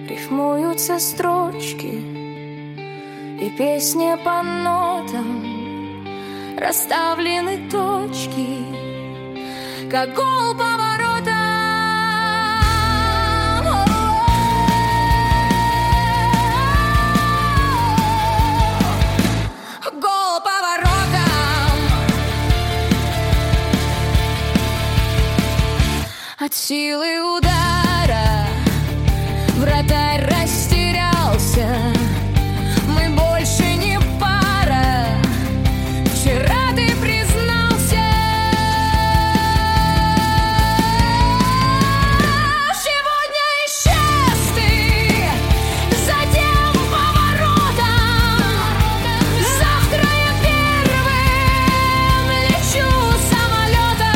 рифмуются строчки, и песни по нотам расставлены точки, как гол поворота. Гол поворота. От силы удара вратарь растерялся. Мы больше не пара. Вчера ты признался. Сегодня исчез ты за тем поворотом. Завтра я первым лечу самолетом.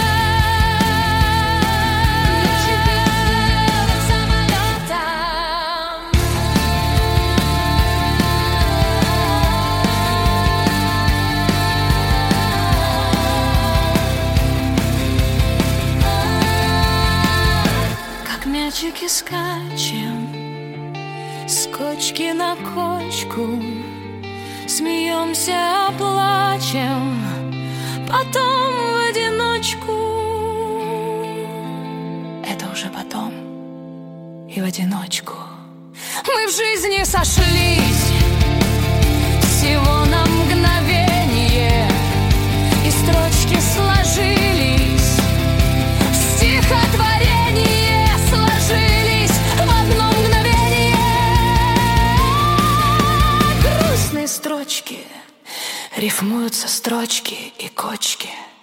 Как мячики скачем с кочки на кочку, смеемся, плачем, потом в одиночку. Это уже потом и в одиночку. Мы в жизни сошлись всего на мгновение, и строчки сложились в стихотворение, сложились в одно мгновение. Грустные строчки, рифмуются строчки и кочки.